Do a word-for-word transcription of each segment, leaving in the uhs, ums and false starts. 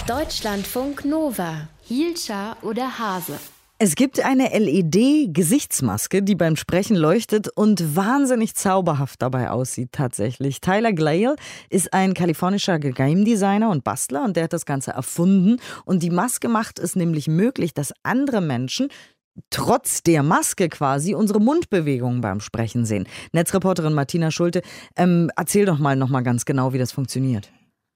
Deutschlandfunk Nova, Hielscher oder Hase. Es gibt eine L E D-Gesichtsmaske, die beim Sprechen leuchtet und wahnsinnig zauberhaft dabei aussieht tatsächlich. Tyler Glaiel ist ein kalifornischer Game-Designer und Bastler und der hat das Ganze erfunden. Und die Maske macht es nämlich möglich, dass andere Menschen trotz der Maske quasi unsere Mundbewegungen beim Sprechen sehen. Netzreporterin Martina Schulte, ähm, erzähl doch mal noch mal ganz genau, wie das funktioniert.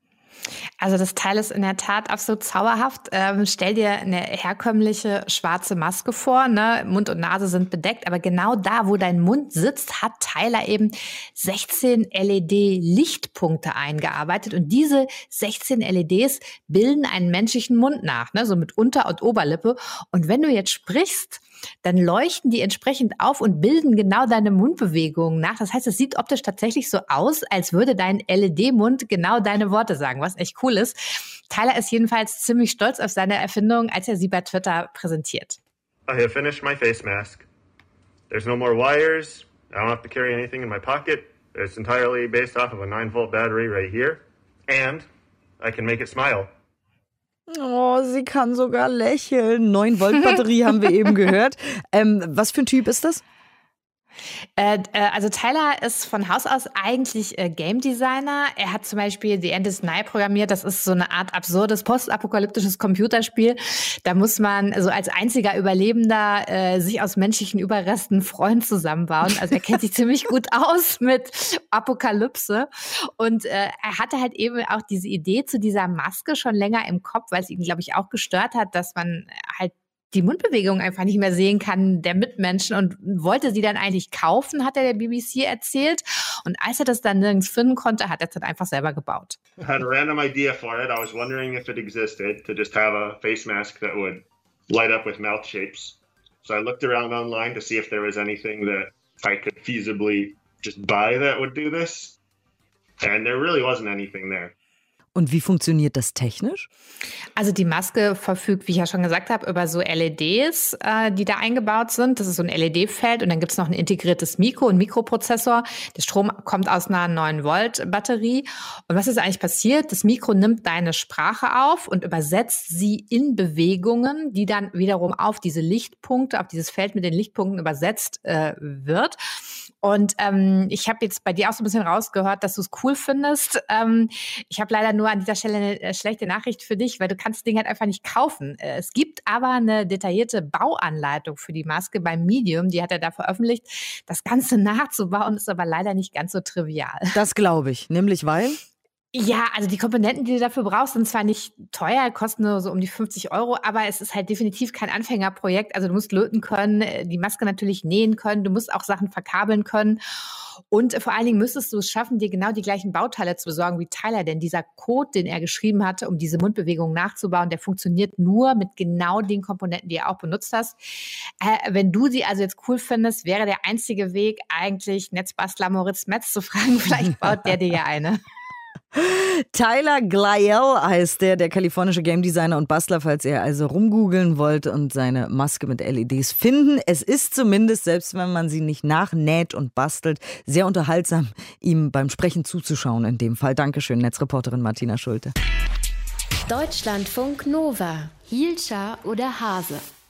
Also das Teil ist in der Tat absolut zauberhaft. Ähm, stell dir eine herkömmliche schwarze Maske vor, ne? Mund und Nase sind bedeckt, aber genau da, wo dein Mund sitzt, hat Tyler eben sechzehn L E D-Lichtpunkte eingearbeitet und diese sechzehn L E Ds bilden einen menschlichen Mund nach, ne? So mit Unter- und Oberlippe. Und wenn du jetzt sprichst, dann leuchten die entsprechend auf und bilden genau deine Mundbewegungen nach. Das heißt, es sieht optisch tatsächlich so aus, als würde dein L E D-Mund genau deine Worte sagen, was echt cool ist. Tyler ist jedenfalls ziemlich stolz auf seine Erfindung, als er sie bei Twitter präsentiert. I have finished my face mask. There's no more wires. I don't have to carry anything in my pocket. It's entirely based off of a nine volt battery right here. And I can make it smile. Oh, sie kann sogar lächeln. neun Volt Batterie haben wir eben gehört. Ähm, was für ein Typ ist das? Äh, äh, also Tyler ist von Haus aus eigentlich äh, Game Designer. Er hat zum Beispiel The End is Nigh programmiert. Das ist so eine Art absurdes, postapokalyptisches Computerspiel. Da muss man so als einziger Überlebender äh, sich aus menschlichen Überresten Freund zusammenbauen. Also er kennt sich ziemlich gut aus mit Apokalypse. Und äh, er hatte halt eben auch diese Idee zu dieser Maske schon länger im Kopf, weil es ihn, glaube ich, auch gestört hat, dass man halt die Mundbewegung einfach nicht mehr sehen kann der Mitmenschen und wollte sie dann eigentlich kaufen, hat er der B B C erzählt. Und als er das dann nirgends finden konnte, hat er es dann einfach selber gebaut. I had a random idea for it. I was wondering if it existed to just have a face mask that would light up with mouth shapes. So I looked around online to see if there was anything that I could feasibly just buy that would do this. And there really wasn't anything there. Und wie funktioniert das technisch? Also die Maske verfügt, wie ich ja schon gesagt habe, über so L E Ds, äh, die da eingebaut sind. Das ist so ein L E D-Feld und dann gibt es noch ein integriertes Mikro, ein Mikroprozessor. Der Strom kommt aus einer neun Volt Batterie. Und was ist eigentlich passiert? Das Mikro nimmt deine Sprache auf und übersetzt sie in Bewegungen, die dann wiederum auf diese Lichtpunkte, auf dieses Feld mit den Lichtpunkten übersetzt äh, wird. Und ähm, ich habe jetzt bei dir auch so ein bisschen rausgehört, dass du es cool findest. Ähm, ich habe leider nur an dieser Stelle eine äh, schlechte Nachricht für dich, weil du kannst das Ding halt einfach nicht kaufen. Äh, es gibt aber eine detaillierte Bauanleitung für die Maske beim Medium, die hat er da veröffentlicht. Das Ganze nachzubauen ist aber leider nicht ganz so trivial. Das glaube ich, nämlich weil? Ja, also die Komponenten, die du dafür brauchst, sind zwar nicht teuer, kosten nur so um die fünfzig Euro, aber es ist halt definitiv kein Anfängerprojekt. Also du musst löten können, die Maske natürlich nähen können, du musst auch Sachen verkabeln können. Und vor allen Dingen müsstest du es schaffen, dir genau die gleichen Bauteile zu besorgen wie Tyler, denn dieser Code, den er geschrieben hatte, um diese Mundbewegung nachzubauen, der funktioniert nur mit genau den Komponenten, die er auch benutzt hast. Äh, wenn du sie also jetzt cool findest, wäre der einzige Weg eigentlich Netzbastler Moritz Metz zu fragen, vielleicht baut der dir ja eine. Tyler Glaiel heißt der, der kalifornische Game Designer und Bastler, falls ihr also rumgoogeln wollt und seine Maske mit L E Ds finden. Es ist zumindest, selbst wenn man sie nicht nachnäht und bastelt, sehr unterhaltsam, ihm beim Sprechen zuzuschauen in dem Fall. Dankeschön, Netzreporterin Martina Schulte. Deutschlandfunk Nova, Hielscher oder Hase.